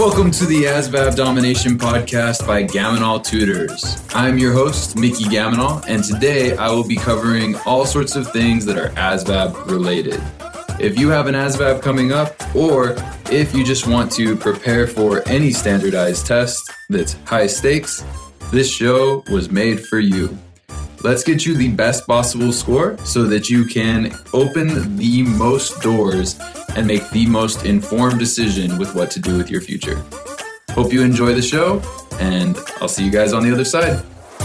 Welcome to the ASVAB Domination Podcast by Gaminol Tutors. I'm your host, Mickey Gaminol, and today I will be covering all sorts of things that are ASVAB related. If you have an ASVAB coming up, or if you just want to prepare for any standardized test that's high stakes, this show was made for you. Let's get you the best possible score so that you can open the most doors and make the most informed decision with what to do with your future. Hope you enjoy the show, and I'll see you guys on the other side.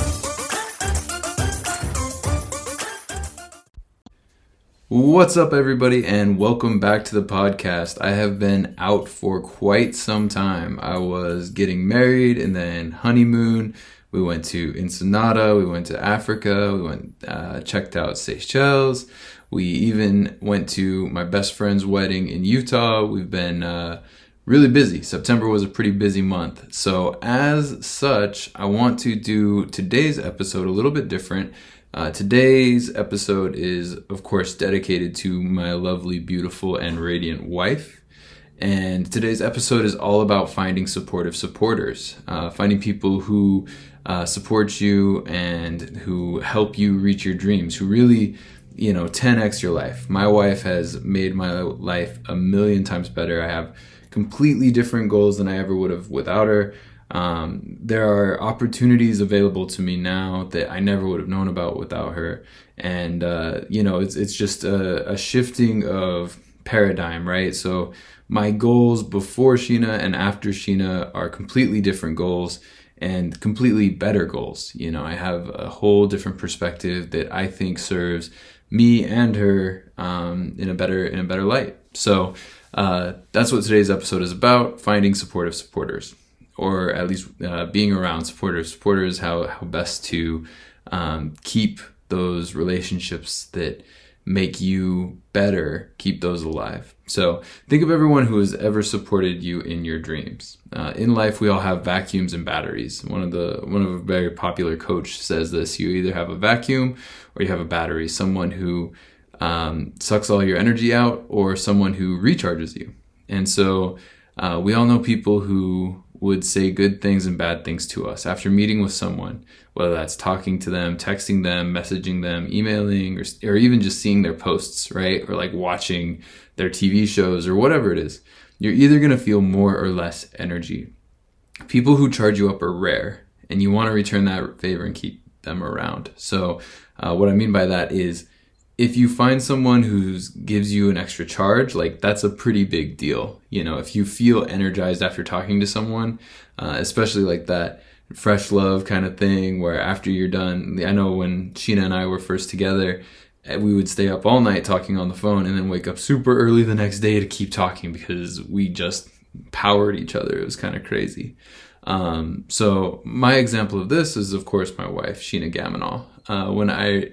What's up, everybody, and welcome back to the podcast. I have been out for quite some time. I was getting married and then honeymoon. We went to Ensenada, we went to Africa, we went checked out Seychelles. We even went to my best friend's wedding in Utah. We've been really busy. September was a pretty busy month. So as such, I want to do today's episode a little bit different. Today's episode is, of course, dedicated to my lovely, beautiful, and radiant wife. And today's episode is all about finding supportive supporters, finding people who support you and who help you reach your dreams, who really, 10x your life. My wife has made my life a million times better. I have completely different goals than I ever would have without her. There are opportunities available to me now that I never would have known about without her. And, it's just a shifting of paradigm, right? So my goals before Sheena and after Sheena are completely different goals and completely better goals. I have a whole different perspective that I think serves me and her in a better light. So that's what today's episode is about: finding supportive supporters, or at least being around supporters. Supporters, how best to keep those relationships that make you better, keep those alive. So think of everyone who has ever supported you in your dreams. In life, we all have vacuums and batteries. One of a very popular coach says this: you either have a vacuum or you have a battery. Someone who sucks all your energy out, or someone who recharges you. And so we all know people who would say good things and bad things to us after meeting with someone, whether that's talking to them, texting them, messaging them, emailing, or even just seeing their posts, right? Or like watching their TV shows or whatever it is. You're either going to feel more or less energy. People who charge you up are rare, and you want to return that favor and keep them around. So what I mean by that is, if you find someone who gives you an extra charge, like that's a pretty big deal. If you feel energized after talking to someone, especially like that fresh love kind of thing where after you're done, I know when Sheena and I were first together, we would stay up all night talking on the phone and then wake up super early the next day to keep talking because we just powered each other. It was kind of crazy. So my example of this is, of course, my wife, Sheena Gaminol. When I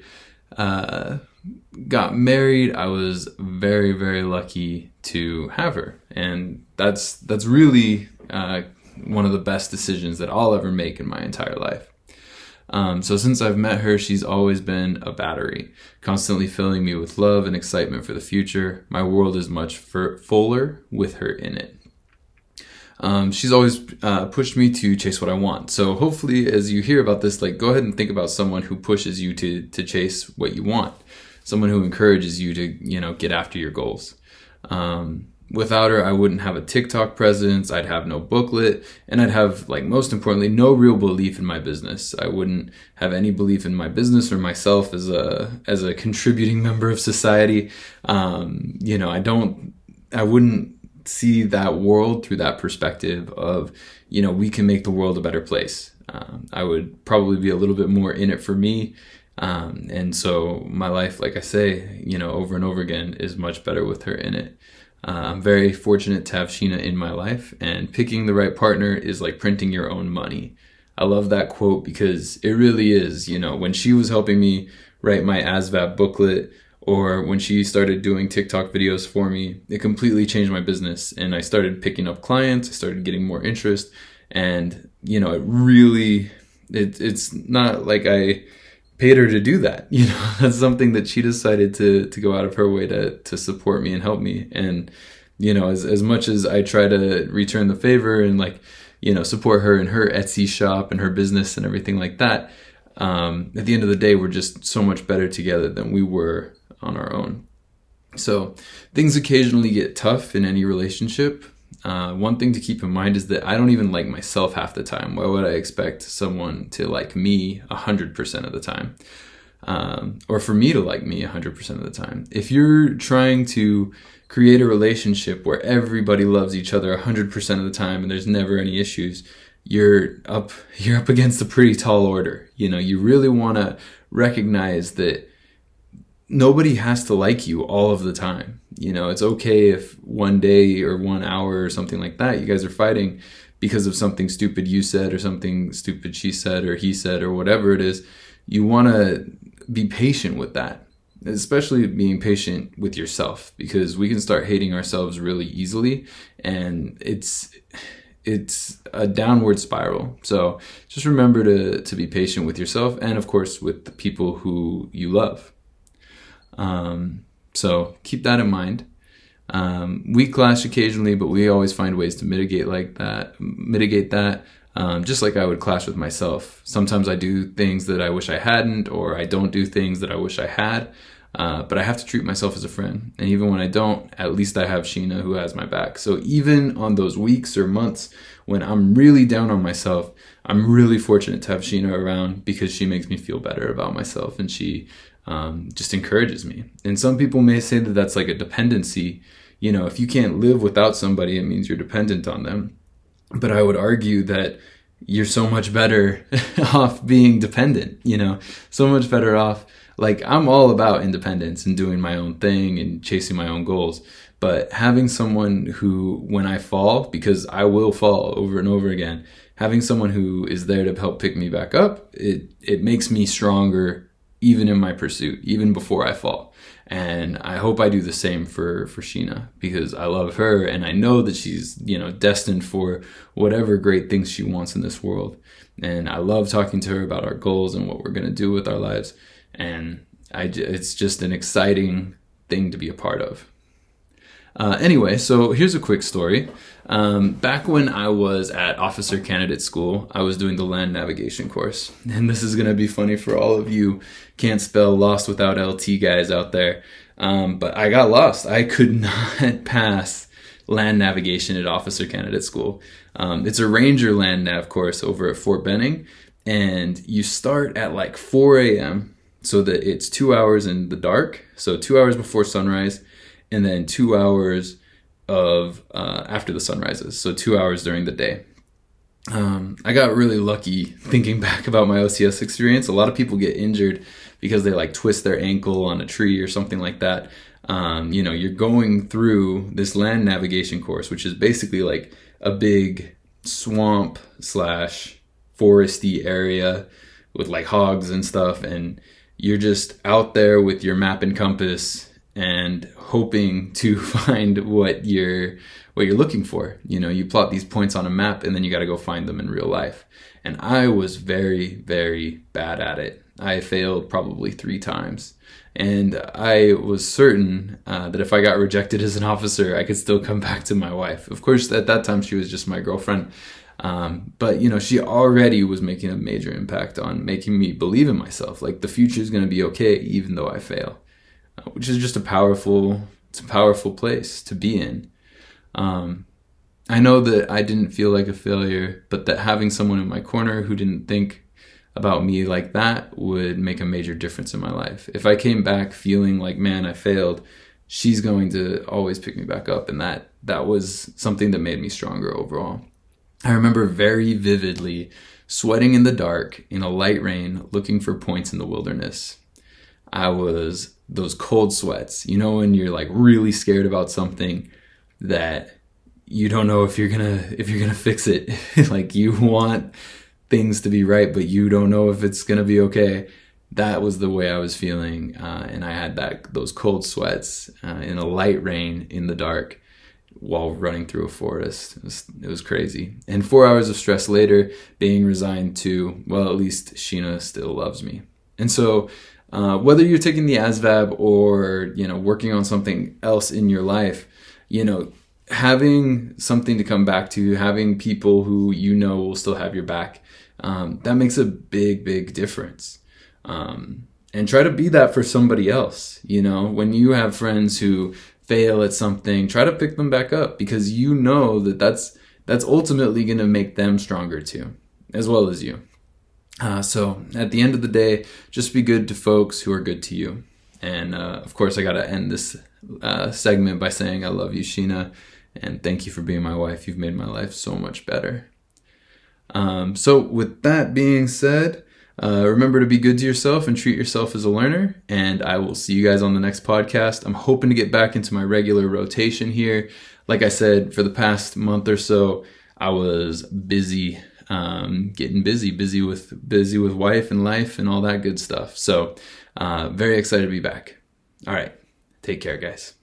got married, I was very, very lucky to have her, and that's really one of the best decisions that I'll ever make in my entire life. So since I've met her, she's always been a battery, constantly filling me with love and excitement for the future. My world is much fuller with her in it. She's always pushed me to chase what I want. So hopefully, as you hear about this, go ahead and think about someone who pushes you to chase what you want. Someone who encourages you to, get after your goals. Without her, I wouldn't have a TikTok presence. I'd have no booklet, and I'd have, most importantly, no real belief in my business. I wouldn't have any belief in my business or myself as a contributing member of society. I wouldn't see that world through that perspective of, we can make the world a better place. I would probably be a little bit more in it for me. And so my life, like I say, over and over again, is much better with her in it. I'm very fortunate to have Sheena in my life, and picking the right partner is like printing your own money. I love that quote because it really is. When she was helping me write my ASVAB booklet, or when she started doing TikTok videos for me, it completely changed my business. And I started picking up clients, I started getting more interest, and it's not like I paid her to do that. That's something that she decided to go out of her way to support me and help me. And as much as I try to return the favor and like, support her in her Etsy shop and her business and everything like that, at the end of the day, we're just so much better together than we were on our own. So things occasionally get tough in any relationship. One thing to keep in mind is that I don't even like myself half the time. Why would I expect someone to like me 100% of the time? Or for me to like me 100% of the time. If you're trying to create a relationship where everybody loves each other 100% of the time and there's never any issues, you're up against a pretty tall order. You really want to recognize that nobody has to like you all of the time. It's okay if one day or 1 hour or something like that, you guys are fighting because of something stupid you said or something stupid she said or he said or whatever it is. You want to be patient with that, especially being patient with yourself, because we can start hating ourselves really easily, and it's a downward spiral. So just remember to be patient with yourself and, of course, with the people who you love. So keep that in mind. We clash occasionally, but we always find ways to mitigate that. Just like I would clash with myself. Sometimes I do things that I wish I hadn't, or I don't do things that I wish I had. But I have to treat myself as a friend. And even when I don't, at least I have Sheena who has my back. So even on those weeks or months when I'm really down on myself, I'm really fortunate to have Sheena around, because she makes me feel better about myself, and she just encourages me. And some people may say that that's like a dependency. If you can't live without somebody, it means you're dependent on them. But I would argue that you're so much better off being dependent, so much better off. Like, I'm all about independence and doing my own thing and chasing my own goals. But having someone who, when I fall, because I will fall over and over again, having someone who is there to help pick me back up, it makes me stronger even in my pursuit, even before I fall. And I hope I do the same for Sheena, because I love her and I know that she's, destined for whatever great things she wants in this world. And I love talking to her about our goals and what we're going to do with our lives. And it's just an exciting thing to be a part of. Anyway, so here's a quick story. Back when I was at officer candidate school, I was doing the land navigation course. And this is going to be funny for all of you can't spell lost without LT guys out there. But I got lost. I could not pass land navigation at officer candidate school. It's a ranger land nav course over at Fort Benning. And you start at like 4 a.m. so that it's 2 hours in the dark. So 2 hours before sunrise. And then 2 hours of after the sun rises, so 2 hours during the day. I got really lucky thinking back about my OCS experience. A lot of people get injured because they like twist their ankle on a tree or something like that. You're going through this land navigation course, which is basically like a big swamp / foresty area with like hogs and stuff, and you're just out there with your map and compass and hoping to find what you're looking for. You plot these points on a map and then you got to go find them in real life. And I was very, very bad at it. I failed probably 3 times. And I was certain that if I got rejected as an officer, I could still come back to my wife. Of course, at that time, she was just my girlfriend. But she already was making a major impact on making me believe in myself. Like, the future is going to be okay, even though I fail. Which is just a powerful place to be in. I know that I didn't feel like a failure, but that having someone in my corner who didn't think about me like that would make a major difference in my life. If I came back feeling like, man, I failed, she's going to always pick me back up. And that was something that made me stronger overall. I remember very vividly sweating in the dark in a light rain, looking for points in the wilderness. I was those cold sweats, when you're like really scared about something that you don't know if you're gonna fix it. Like, you want things to be right, but you don't know if it's gonna be okay. That was the way I was feeling, and I had those cold sweats in a light rain in the dark while running through a forest. It was crazy. And 4 hours of stress later, being resigned to, well, at least Sheena still loves me. And so whether you're taking the ASVAB or, working on something else in your life, having something to come back to, having people who you know will still have your back, that makes a big, big difference. And try to be that for somebody else. You know, when you have friends who fail at something, try to pick them back up, because you know that that's ultimately going to make them stronger too, as well as you. So at the end of the day, just be good to folks who are good to you. And of course, I got to end this segment by saying I love you, Sheena, and thank you for being my wife. You've made my life so much better. So with that being said, remember to be good to yourself and treat yourself as a learner. And I will see you guys on the next podcast. I'm hoping to get back into my regular rotation here. Like I said, for the past month or so, I was busy, getting busy with wife and life and all that good stuff. So, very excited to be back. All right. Take care, guys.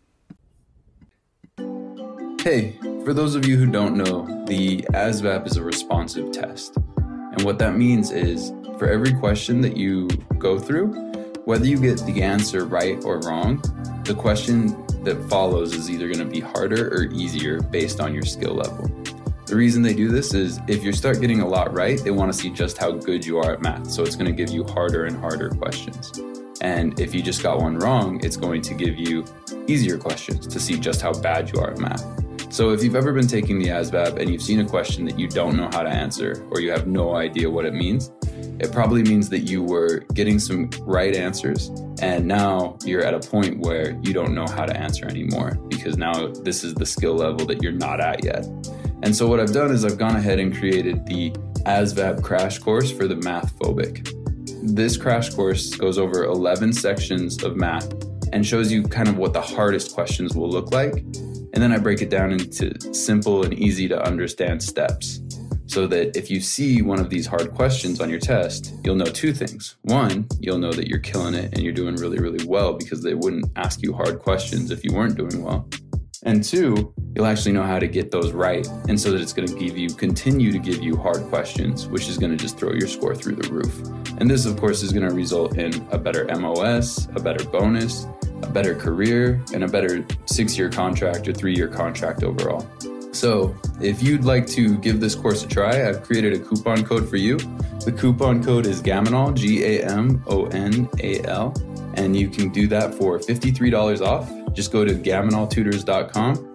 Hey, for those of you who don't know, the ASVAB is a responsive test. And what that means is, for every question that you go through, whether you get the answer right or wrong, the question that follows is either going to be harder or easier based on your skill level. The reason they do this is if you start getting a lot right, they want to see just how good you are at math. So it's going to give you harder and harder questions. And if you just got one wrong, it's going to give you easier questions to see just how bad you are at math. So if you've ever been taking the ASVAB and you've seen a question that you don't know how to answer, or you have no idea what it means, it probably means that you were getting some right answers, and now you're at a point where you don't know how to answer anymore, because now this is the skill level that you're not at yet. And so what I've done is I've gone ahead and created the ASVAB crash course for the math phobic. This crash course goes over 11 sections of math and shows you kind of what the hardest questions will look like. And then I break it down into simple and easy to understand steps, so that if you see one of these hard questions on your test, you'll know two things. One, you'll know that you're killing it and you're doing really, really well, because they wouldn't ask you hard questions if you weren't doing well. And two, you'll actually know how to get those right, and so that it's going to continue to give you hard questions, which is going to just throw your score through the roof. And this, of course, is going to result in a better MOS, a better bonus, a better career, and a better 6-year contract or 3-year contract overall. So if you'd like to give this course a try, I've created a coupon code for you. The coupon code is GAMONAL, GAMONAL, and you can do that for $53 off. Just go to gamonaltutors.com,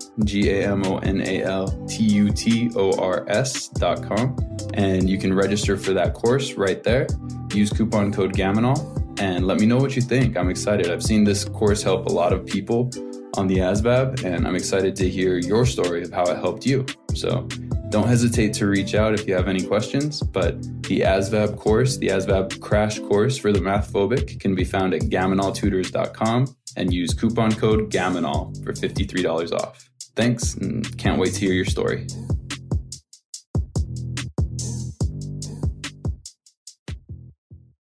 GAMONALTUTORS.com, and you can register for that course right there. Use coupon code GAMONAL and let me know what you think. I'm excited. I've seen this course help a lot of people on the ASVAB, and I'm excited to hear your story of how it helped you. So don't hesitate to reach out if you have any questions, but the ASVAB course, the ASVAB crash course for the math phobic, can be found at gamonaltutors.com and use coupon code GAMONAL for $53 off. Thanks, and can't wait to hear your story.